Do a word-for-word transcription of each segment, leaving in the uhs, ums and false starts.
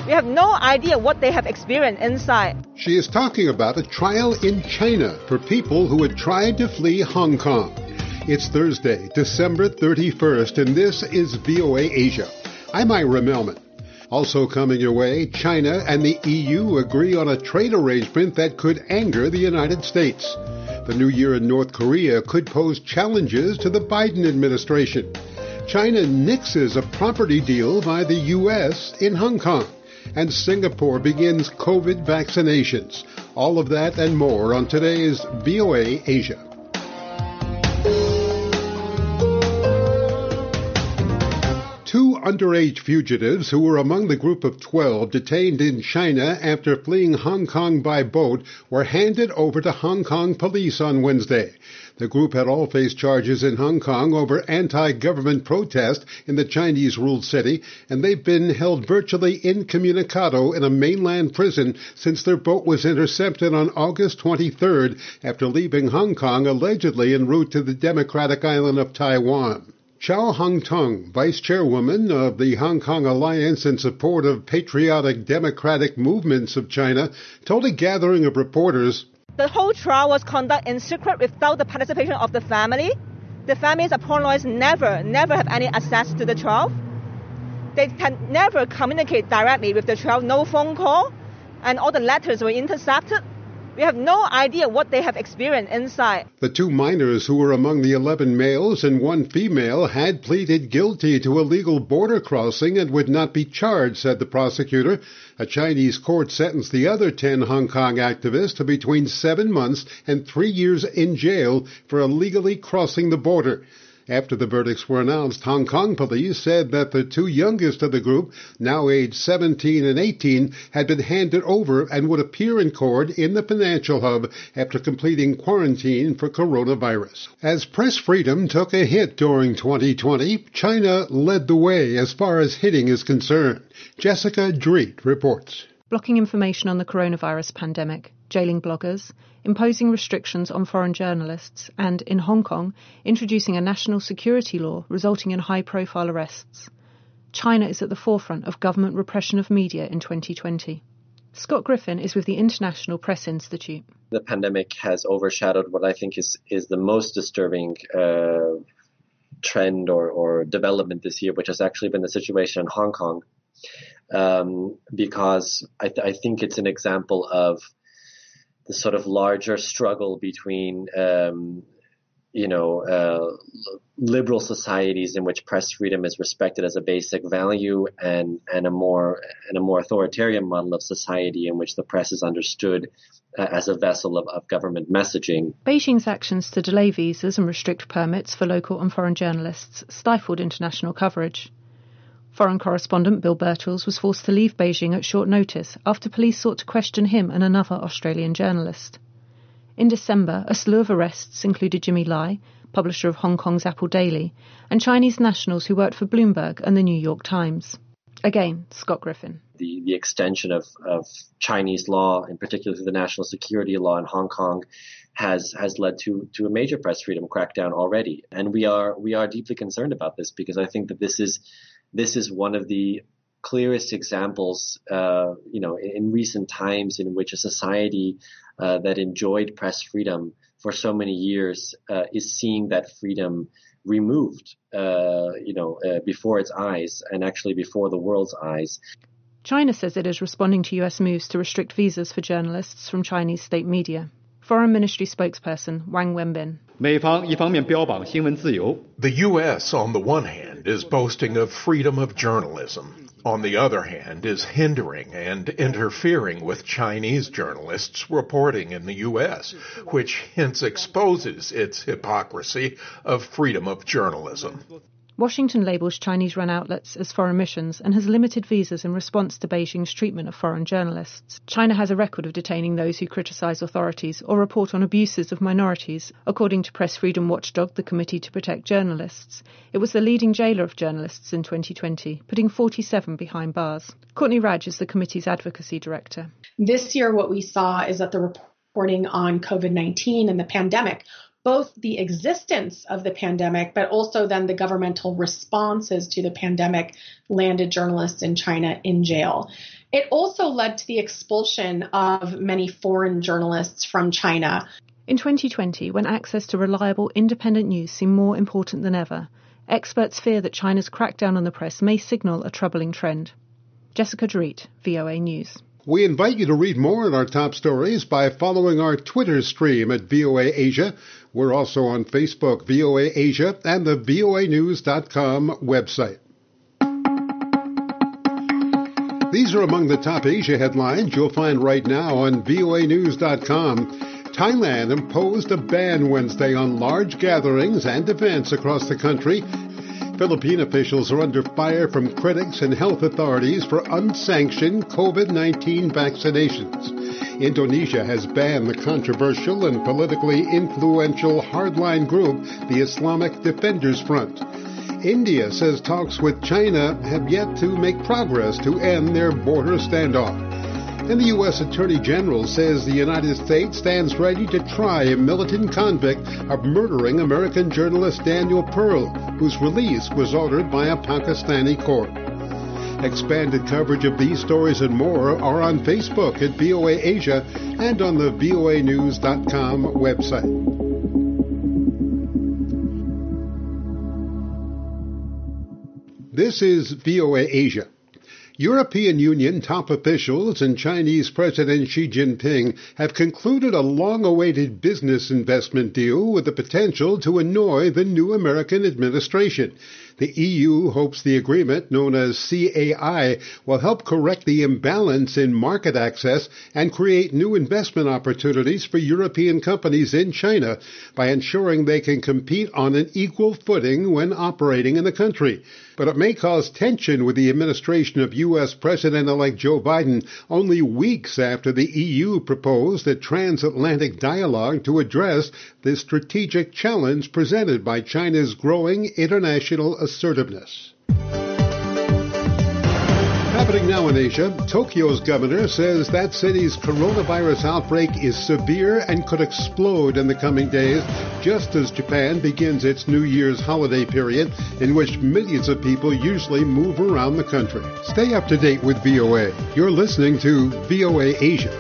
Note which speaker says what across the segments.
Speaker 1: We have no idea what they have experienced inside.
Speaker 2: She is talking about a trial in China for people who had tried to flee Hong Kong. It's Thursday, December thirty-first, and this is V O A Asia. I'm Ira Melman. Also coming your way, China and the E U agree on a trade arrangement that could anger the United States. The new year in North Korea could pose challenges to the Biden administration. China nixes a property deal by the U S in Hong Kong. And Singapore begins COVID vaccinations. All of that and more on today's V O A Asia. Two underage fugitives who were among the group of twelve detained in China after fleeing Hong Kong by boat were handed over to Hong Kong police on Wednesday. The group had all faced charges in Hong Kong over anti-government protest in the Chinese-ruled city, and they've been held virtually incommunicado in a mainland prison since their boat was intercepted on August twenty-third after leaving Hong Kong allegedly en route to the democratic island of Taiwan. Chow Hang-tung, vice chairwoman of the Hong Kong Alliance in support of patriotic democratic movements of China, told a gathering of reporters,
Speaker 1: "The whole trial was conducted in secret without the participation of the family. The families of porn lawyers never, never have any access to the trial. They can never communicate directly with the trial, no phone call, and all the letters were intercepted. We have no idea what they have experienced inside."
Speaker 2: The two minors who were among the eleven males and one female had pleaded guilty to illegal border crossing and would not be charged, said the prosecutor. A Chinese court sentenced the other ten Hong Kong activists to between seven months and three years in jail for illegally crossing the border. After the verdicts were announced, Hong Kong police said that the two youngest of the group, now aged seventeen and eighteen, had been handed over and would appear in court in the financial hub after completing quarantine for coronavirus. As press freedom took a hit during twenty twenty, China led the way as far as hitting is concerned. Jessica Dreet reports.
Speaker 3: Blocking information on the coronavirus pandemic, jailing bloggers, imposing restrictions on foreign journalists, and, in Hong Kong, introducing a national security law resulting in high-profile arrests. China is at the forefront of government repression of media in twenty twenty. Scott Griffin is with the International Press Institute.
Speaker 4: The pandemic has overshadowed what I think is, is the most disturbing uh, trend or, or development this year, which has actually been the situation in Hong Kong. Um, because I, th- I think it's an example of the sort of larger struggle between, um, you know, uh, liberal societies in which press freedom is respected as a basic value, and, and a more and a more authoritarian model of society in which the press is understood uh, as a vessel of, of government messaging.
Speaker 3: Beijing's actions to delay visas and restrict permits for local and foreign journalists stifled international coverage. Foreign correspondent Bill Birtles was forced to leave Beijing at short notice after police sought to question him and another Australian journalist. In December, a slew of arrests included Jimmy Lai, publisher of Hong Kong's Apple Daily, and Chinese nationals who worked for Bloomberg and the New York Times. Again, Scott Griffin.
Speaker 4: The, the extension of, of Chinese law, in particular the national security law in Hong Kong, has has led to, to a major press freedom crackdown already. And we are we are deeply concerned about this, because I think that this is This is one of the clearest examples, uh, you know, in recent times in which a society uh, that enjoyed press freedom for so many years uh, is seeing that freedom removed, uh, you know, uh, before its eyes, and actually before the world's eyes.
Speaker 3: China says it is responding to U S moves to restrict visas for journalists from Chinese state media. Foreign Ministry spokesperson Wang Wenbin.
Speaker 5: The U S, on the one hand, is boasting of freedom of journalism. On the other hand, is hindering and interfering with Chinese journalists reporting in the U S, which hence exposes its hypocrisy of freedom of journalism.
Speaker 3: Washington labels Chinese-run outlets as foreign missions and has limited visas in response to Beijing's treatment of foreign journalists. China has a record of detaining those who criticise authorities or report on abuses of minorities, according to press freedom watchdog the Committee to Protect Journalists. It was the leading jailer of journalists in twenty twenty, putting forty-seven behind bars. Courtney Radge is the committee's advocacy director.
Speaker 6: This year what we saw is that the reporting on COVID nineteen and the pandemic, both the existence of the pandemic, but also then the governmental responses to the pandemic, landed journalists in China in jail. It also led to the expulsion of many foreign journalists from China.
Speaker 3: In twenty twenty, when access to reliable, independent news seemed more important than ever, experts fear that China's crackdown on the press may signal a troubling trend. Jessica Dorit, V O A News.
Speaker 2: We invite you to read more on our top stories by following our Twitter stream at V O A Asia. We're also on Facebook, V O A Asia, and the V O A news dot com website. These are among the top Asia headlines you'll find right now on V O A news dot com. Thailand imposed a ban Wednesday on large gatherings and events across the country. Philippine officials are under fire from critics and health authorities for unsanctioned COVID nineteen vaccinations. Indonesia has banned the controversial and politically influential hardline group, the Islamic Defenders Front. India says talks with China have yet to make progress to end their border standoff. And the U S Attorney General says the United States stands ready to try a militant convict of murdering American journalist Daniel Pearl, whose release was ordered by a Pakistani court. Expanded coverage of these stories and more are on Facebook at V O A Asia and on the V O A news dot com website. This is V O A Asia. European Union top officials and Chinese President Xi Jinping have concluded a long-awaited business investment deal with the potential to annoy the new American administration. The E U hopes the agreement, known as C A I, will help correct the imbalance in market access and create new investment opportunities for European companies in China by ensuring they can compete on an equal footing when operating in the country. But it may cause tension with the administration of U S President-elect Joe Biden only weeks after the E U proposed a transatlantic dialogue to address the strategic challenge presented by China's growing international assertiveness. Happening now in Asia, Tokyo's governor says that city's coronavirus outbreak is severe and could explode in the coming days, just as Japan begins its New Year's holiday period, in which millions of people usually move around the country. Stay up to date with V O A. You're listening to V O A Asia.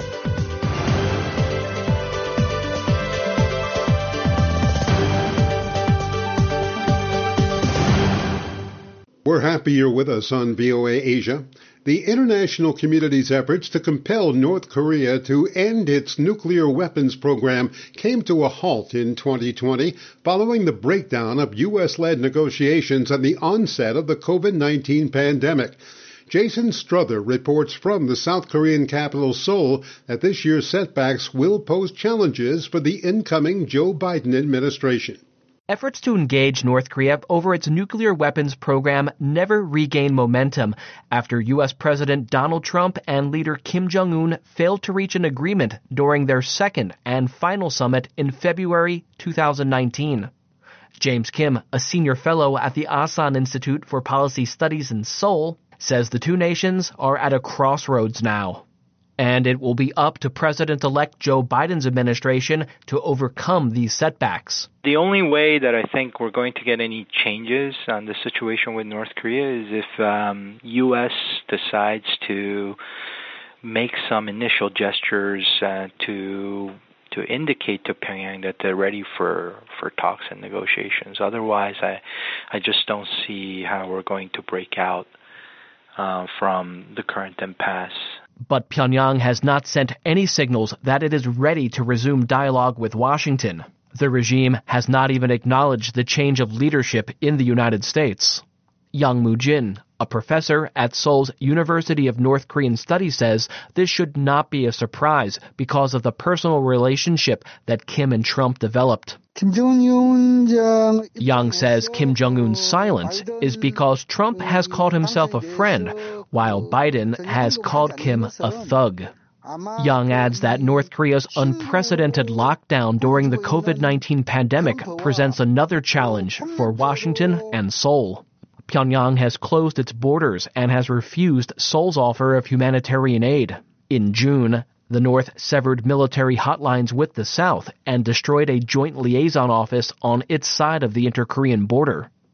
Speaker 2: We're happy you're with us on V O A Asia. The international community's efforts to compel North Korea to end its nuclear weapons program came to a halt in twenty twenty following the breakdown of U S-led negotiations and the onset of the COVID nineteen pandemic. Jason Struther reports from the South Korean capital Seoul that this year's setbacks will pose challenges for the incoming Joe Biden administration.
Speaker 7: Efforts to engage North Korea over its nuclear weapons program never regained momentum after U S President Donald Trump and leader Kim Jong-un failed to reach an agreement during their second and final summit in February two thousand nineteen. James Kim, a senior fellow at the Asan Institute for Policy Studies in Seoul, says the two nations are at a crossroads now. And it will be up to President-elect Joe Biden's administration to overcome these setbacks.
Speaker 8: The only way that I think we're going to get any changes on the situation with North Korea is if um, U S decides to make some initial gestures uh, to to indicate to Pyongyang that they're ready for, for talks and negotiations. Otherwise, I I just don't see how we're going to break out uh, from the current impasse.
Speaker 7: But Pyongyang has not sent any signals that it is ready to resume dialogue with Washington. The regime has not even acknowledged the change of leadership in the United States. Yang Moo-jin, a professor at Seoul's University of North Korean Studies, says this should not be a surprise because of the personal relationship that Kim and Trump developed. Yang says Kim Jong-un's silence is because Trump has called himself a friend, while Biden has called Kim a thug. Yang adds that North Korea's unprecedented lockdown during the COVID nineteen pandemic presents another challenge for Washington and Seoul. Pyongyang has closed its borders and has refused Seoul's offer of humanitarian aid. In June, the North severed military hotlines with the South and destroyed a joint liaison office on its side of the inter-Korean border.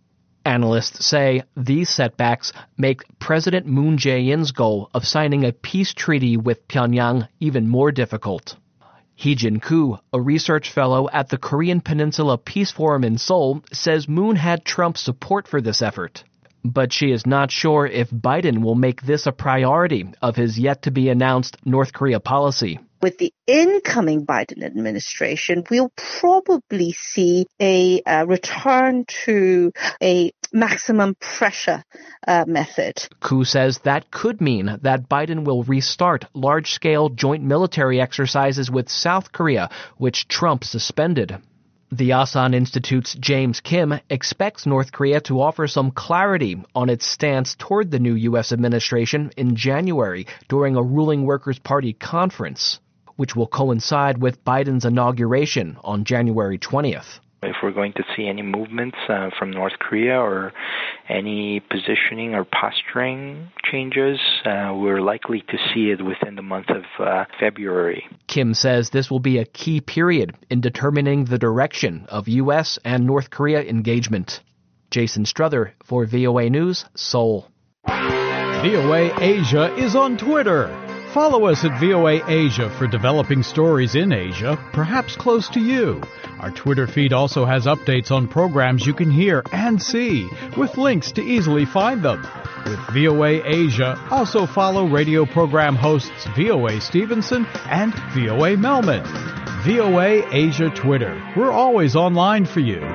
Speaker 7: Analysts say these setbacks make President Moon Jae-in's goal of signing a peace treaty with Pyongyang even more difficult. Hee-jin Koo, a research fellow at the Korean Peninsula Peace Forum in Seoul, says Moon had Trump's support for this effort. But she is not sure if Biden will make this a priority of his yet-to-be-announced North Korea policy.
Speaker 9: With the incoming Biden administration, we'll probably see a uh, return to a maximum pressure uh, method.
Speaker 7: Koo says that could mean that Biden will restart large-scale joint military exercises with South Korea, which Trump suspended. The Asan Institute's James Kim expects North Korea to offer some clarity on its stance toward the new U S administration in January during a ruling Workers' Party conference, which will coincide with Biden's inauguration on January twentieth.
Speaker 8: If we're going to see any movements uh, from North Korea or any positioning or posturing changes, uh, we're likely to see it within the month of uh, February.
Speaker 7: Kim says this will be a key period in determining the direction of U S and North Korea engagement. Jason Struther for V O A News, Seoul.
Speaker 10: V O A Asia is on Twitter. Follow us at V O A Asia for developing stories in Asia, perhaps close to you. Our Twitter feed also has updates on programs you can hear and see, with links to easily find them. With V O A Asia, also follow radio program hosts V O A Stevenson and V O A Melman. V O A Asia Twitter. We're always online for you.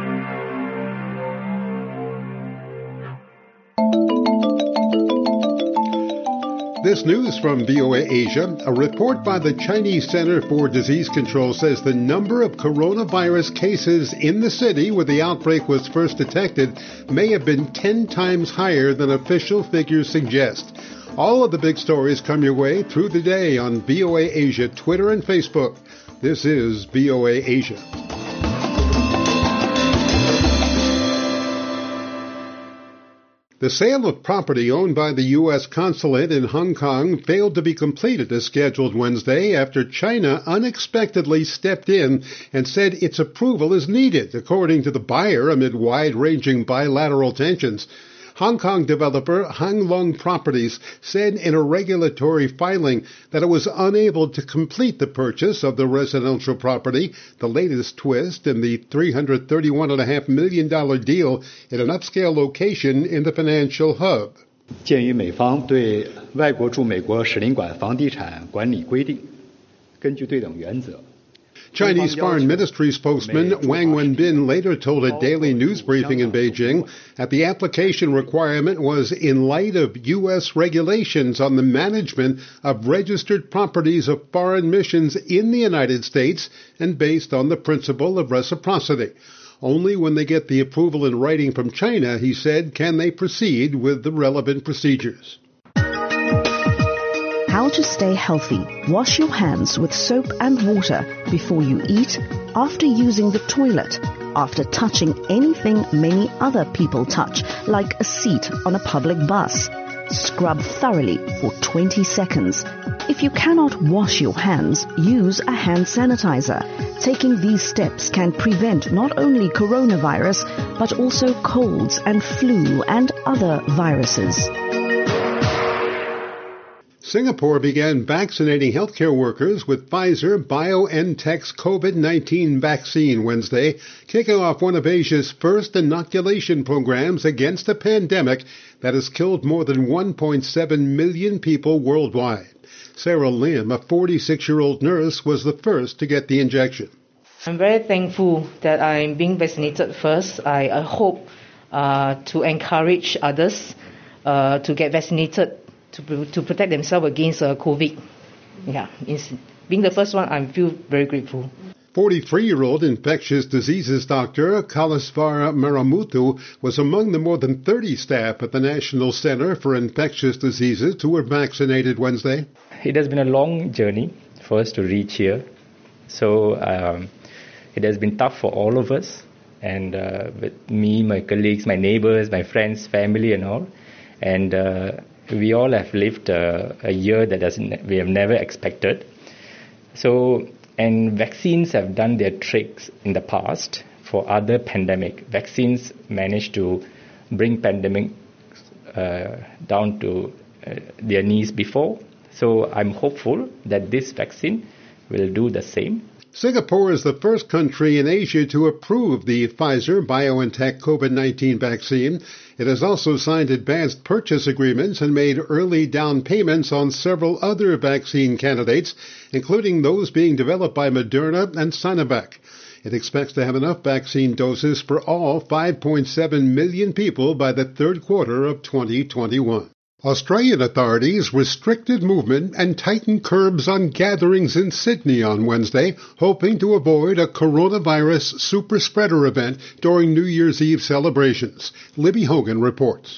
Speaker 2: This news from V O A Asia. A report by the Chinese Center for Disease Control says the number of coronavirus cases in the city where the outbreak was first detected may have been ten times higher than official figures suggest. All of the big stories come your way through the day on V O A Asia, Twitter and Facebook. This is V O A Asia. The sale of property owned by the U S consulate in Hong Kong failed to be completed as scheduled Wednesday after China unexpectedly stepped in and said its approval is needed, according to the buyer, amid wide-ranging bilateral tensions. Hong Kong developer Hang Lung Properties said in a regulatory filing that it was unable to complete the purchase of the residential property, the latest twist in the three hundred thirty-one point five million dollars deal in an upscale location in the financial hub.
Speaker 11: 鉴于美方对外国驻美国使领馆房地产管理规定，根据对等原则。
Speaker 2: Chinese Foreign Ministry spokesman Wang Wenbin later told a daily news briefing in Beijing that the application requirement was in light of U S regulations on the management of registered properties of foreign missions in the United States and based on the principle of reciprocity. Only when they get the approval in writing from China, he said, can they proceed with the relevant procedures.
Speaker 12: How to stay healthy. Wash your hands with soap and water before you eat, after using the toilet, after touching anything many other people touch, like a seat on a public bus. Scrub thoroughly for twenty seconds. If you cannot wash your hands, use a hand sanitizer. Taking these steps can prevent not only coronavirus, but also colds and flu and other viruses.
Speaker 2: Singapore began vaccinating healthcare workers with Pfizer-BioNTech's COVID nineteen vaccine Wednesday, kicking off one of Asia's first inoculation programs against a pandemic that has killed more than one point seven million people worldwide. Sarah Lim, a forty-six-year-old nurse, was the first to get the injection.
Speaker 13: I'm very thankful that I'm being vaccinated first. I, I hope uh, to encourage others uh, to get vaccinated to to protect themselves against uh, COVID. Yeah, it's, being the first one, I feel very grateful.
Speaker 2: forty-three-year-old infectious diseases doctor Kalasvara Maramuthu was among the more than thirty staff at the National Center for Infectious Diseases who were vaccinated Wednesday.
Speaker 14: It has been a long journey for us to reach here. So um, it has been tough for all of us, and uh, with me, my colleagues, my neighbors, my friends, family and all. And uh, we all have lived uh, a year that doesn't, we have never expected. So, and vaccines have done their tricks in the past for other pandemic. Vaccines managed to bring pandemic uh, down to uh, their knees before. So I'm hopeful that this vaccine will do the same.
Speaker 2: Singapore is the first country in Asia to approve the Pfizer-BioNTech COVID nineteen vaccine. It has also signed advanced purchase agreements and made early down payments on several other vaccine candidates, including those being developed by Moderna and Sinovac. It expects to have enough vaccine doses for all five point seven million people by the third quarter of twenty twenty-one. Australian authorities restricted movement and tightened curbs on gatherings in Sydney on Wednesday, hoping to avoid a coronavirus super spreader event during New Year's Eve celebrations. Libby Hogan reports.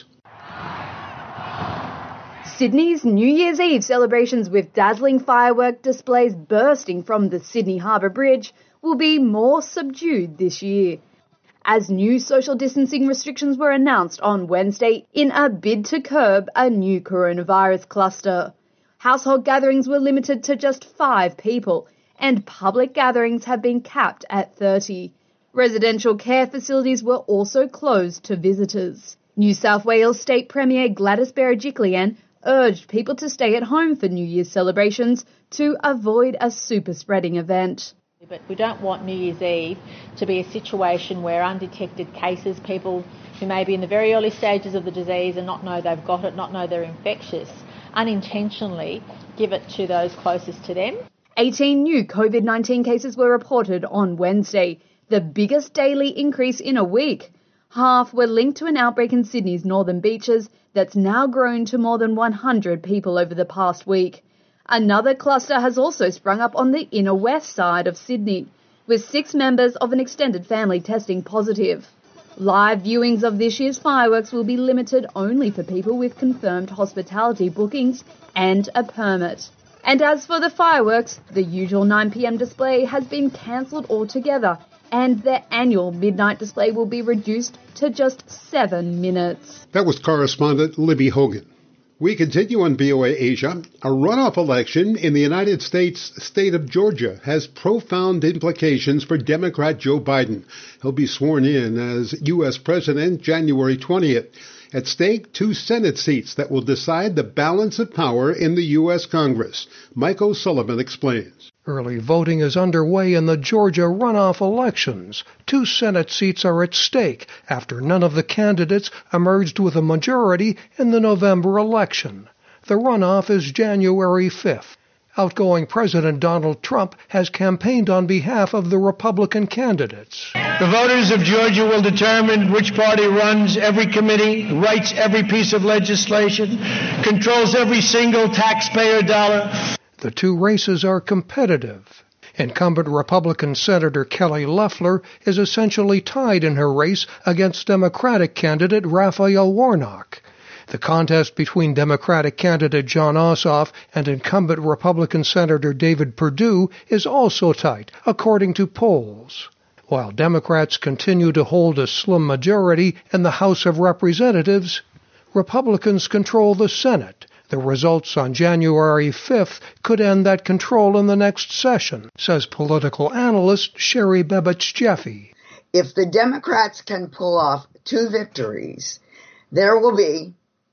Speaker 15: Sydney's New Year's Eve celebrations with dazzling firework displays bursting from the Sydney Harbour Bridge will be more subdued this year, as new social distancing restrictions were announced on Wednesday in a bid to curb a new coronavirus cluster. Household gatherings were limited to just five people, and public gatherings have been capped at thirty. Residential care facilities were also closed to visitors. New South Wales State Premier Gladys Berejiklian urged people to stay at home for New Year's celebrations to avoid a super-spreading event.
Speaker 16: But we don't want New Year's Eve to be a situation where undetected cases, people who may be in the very early stages of the disease and not know they've got it, not know they're infectious, unintentionally give it to those closest to them.
Speaker 15: eighteen new COVID nineteen cases were reported on Wednesday, the biggest daily increase in a week. Half were linked to an outbreak in Sydney's northern beaches that's now grown to more than one hundred people over the past week. Another cluster has also sprung up on the inner west side of Sydney, with six members of an extended family testing positive. Live viewings of this year's fireworks will be limited only for people with confirmed hospitality bookings and a permit. And as for the fireworks, the usual nine p.m. display has been cancelled altogether, and their annual midnight display will be reduced to just seven minutes.
Speaker 2: That was correspondent Libby Hogan. We continue on V O A Asia. A runoff election in the United States state of Georgia has profound implications for Democrat Joe Biden. He'll be sworn in as U S President January twentieth. At stake, two Senate seats that will decide the balance of power in the U S Congress. Mike O'Sullivan explains.
Speaker 17: Early voting is underway in the Georgia runoff elections. Two Senate seats are at stake after none of the candidates emerged with a majority in the November election. The runoff is January fifth. Outgoing President Donald Trump has campaigned on behalf of the Republican candidates.
Speaker 18: The voters of Georgia will determine which party runs every committee, writes every piece of legislation, controls every single taxpayer dollar.
Speaker 17: The two races are competitive. Incumbent Republican Senator Kelly Loeffler is essentially tied in her race against Democratic candidate Raphael Warnock. The contest between Democratic candidate Jon Ossoff and incumbent Republican Senator David Perdue is also tight, according to polls. While Democrats continue to hold a slim majority in the House of Representatives, Republicans control the Senate. The results on January fifth could end that control in the next session, says political analyst Sherry Babich-Jeffy.
Speaker 19: If the Democrats can pull off two victories, there will be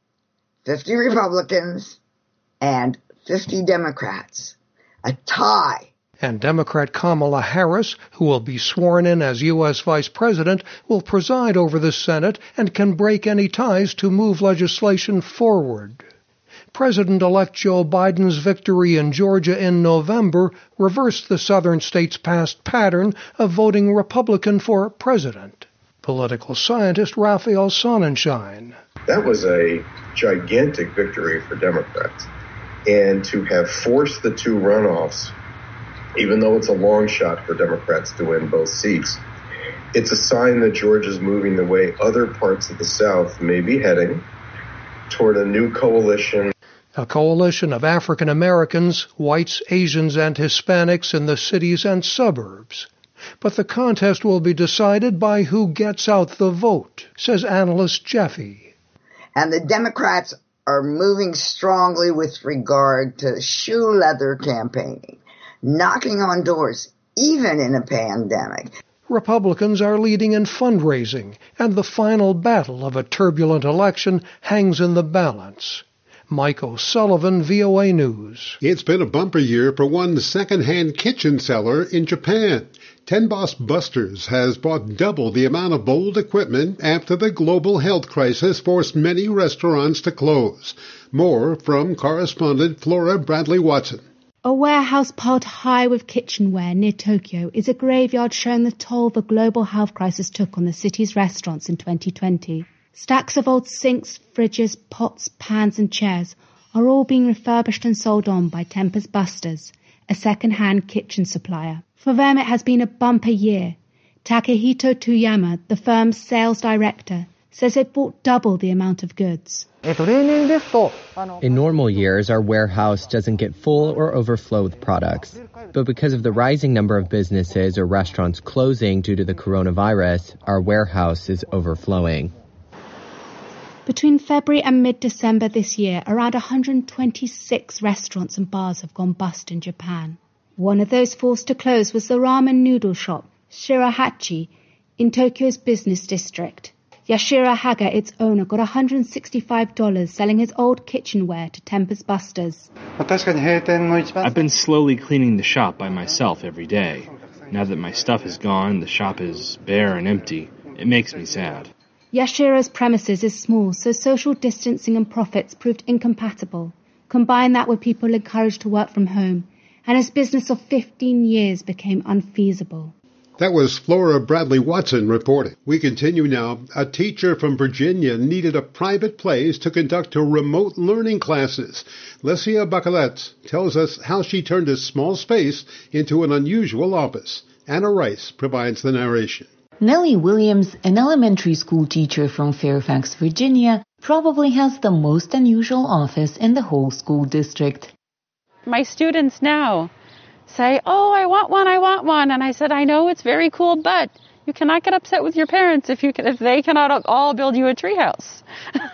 Speaker 19: fifty Republicans and fifty Democrats. A tie.
Speaker 17: And Democrat Kamala Harris, who will be sworn in as U S Vice President, will preside over the Senate and can break any ties to move legislation forward. President-elect Joe Biden's victory in Georgia in November reversed the southern state's past pattern of voting Republican for president. Political scientist Raphael Sonnenschein.
Speaker 20: That was a gigantic victory for Democrats. And to have forced the two runoffs, even though it's a long shot for Democrats to win both seats, it's a sign that Georgia's moving the way other parts of the South may be heading toward a new coalition.
Speaker 17: A coalition of African Americans, whites, Asians, and Hispanics in the cities and suburbs. But the contest will be decided by who gets out the vote, says analyst Jeffy.
Speaker 19: And the Democrats are moving strongly with regard to shoe leather campaigning, knocking on doors, even in a pandemic.
Speaker 17: Republicans are leading in fundraising, and the final battle of a turbulent election hangs in the balance. Mike O'Sullivan, V O A News.
Speaker 2: It's been a bumper year for one second-hand kitchen seller in Japan. Ten Boss Busters has bought double the amount of old equipment after the global health crisis forced many restaurants to close. More from correspondent Flora Bradley Watson.
Speaker 21: A warehouse piled high with kitchenware near Tokyo is a graveyard showing the toll the global health crisis took on the city's restaurants in twenty twenty. Stacks of old sinks, fridges, pots, pans and chairs are all being refurbished and sold on by Tempest Busters, a second-hand kitchen supplier. For them it has been a bumper year. Takehito Toyama, the firm's sales director, says they've bought double the amount of goods.
Speaker 22: In normal years, our warehouse doesn't get full or overflow with products. But because of the rising number of businesses or restaurants closing due to the coronavirus, our warehouse is overflowing.
Speaker 21: Between February and mid-December this year, around one hundred twenty-six restaurants and bars have gone bust in Japan. One of those forced to close was the ramen noodle shop, Shirahachi, in Tokyo's business district. Yashiro Haga, its owner, got one hundred sixty-five dollars selling his old kitchenware to Tempest Busters.
Speaker 23: I've been slowly cleaning the shop by myself every day. Now that my stuff is gone, the shop is bare and empty. It makes me sad.
Speaker 21: Yashiro's premises is small, so social distancing and profits proved incompatible. Combine that with people encouraged to work from home, and his business of fifteen years became unfeasible.
Speaker 2: That was Flora Bradley Watson reporting. We continue now. A teacher from Virginia needed a private place to conduct her remote learning classes. Lesia Bacalet tells us how she turned a small space into an unusual office. Anna Rice provides the narration.
Speaker 24: Nellie Williams, an elementary school teacher from Fairfax, Virginia, probably has the most unusual office in the whole school district.
Speaker 25: My students now say, oh, I want one, I want one. And I said, I know it's very cool, but you cannot get upset with your parents if you can, if they cannot all build you a treehouse.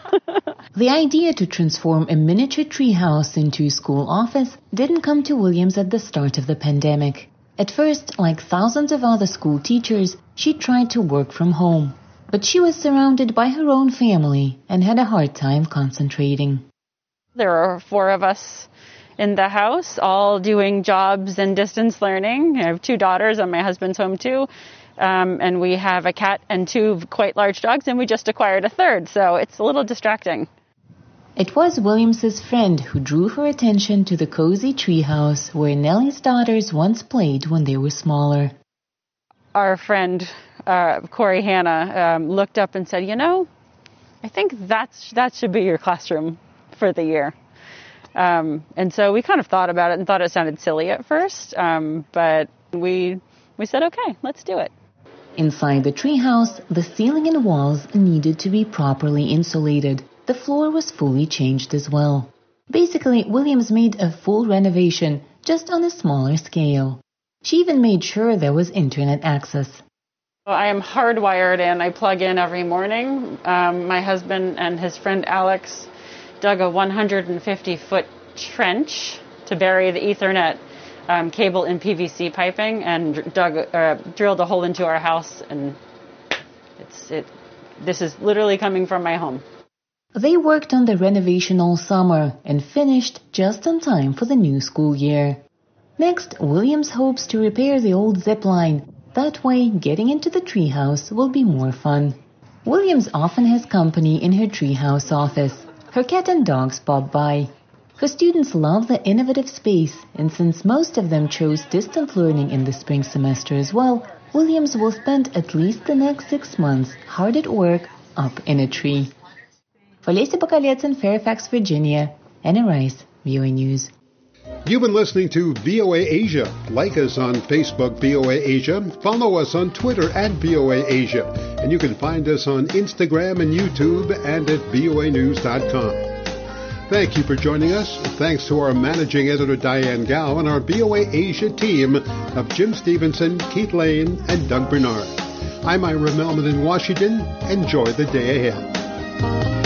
Speaker 24: The idea to transform a miniature treehouse into a school office didn't come to Williams at the start of the pandemic. At first, like thousands of other school teachers, she tried to work from home. But she was surrounded by her own family and had a hard time concentrating.
Speaker 25: There are four of us in the house, all doing jobs and distance learning. I have two daughters and my husband's home too. Um, and we have a cat and two quite large dogs, and we just acquired a third, so it's a little distracting.
Speaker 24: It was Williams's friend who drew her attention to the cozy treehouse where Nellie's daughters once played when they were smaller.
Speaker 25: Our friend, uh, Corey Hanna, um, looked up and said, you know, I think that's, that should be your classroom for the year. Um, and so we kind of thought about it and thought it sounded silly at first, um, but we we said, okay, let's do it.
Speaker 24: Inside the treehouse, the ceiling and walls needed to be properly insulated. The floor was fully changed as well. Basically, Williams made a full renovation, just on a smaller scale. She even made sure there was internet access.
Speaker 25: I am hardwired in. I plug in every morning. Um, my husband and his friend Alex dug a one hundred fifty foot trench to bury the Ethernet um, cable in P V C piping, and dug, uh, drilled a hole into our house. And it's it. This is literally coming from my home.
Speaker 24: They worked on the renovation all summer and finished just in time for the new school year. Next, Williams hopes to repair the old zip line. That way, getting into the treehouse will be more fun. Williams often has company in her treehouse office. Her cat and dogs bob by. Her students love the innovative space, and since most of them chose distant learning in the spring semester as well, Williams will spend at least the next six months hard at work up in a tree. For Lacey Bacalets in Fairfax, Virginia, Anna Rice, V O A News.
Speaker 2: You've been listening to V O A Asia. Like us on Facebook, V O A Asia. Follow us on Twitter at V O A Asia. And you can find us on Instagram and YouTube and at V O A news dot com. Thank you for joining us. Thanks to our managing editor, Diane Gow, and our V O A Asia team of Jim Stevenson, Keith Lane, and Doug Bernard. I'm Ira Melman in Washington. Enjoy the day ahead.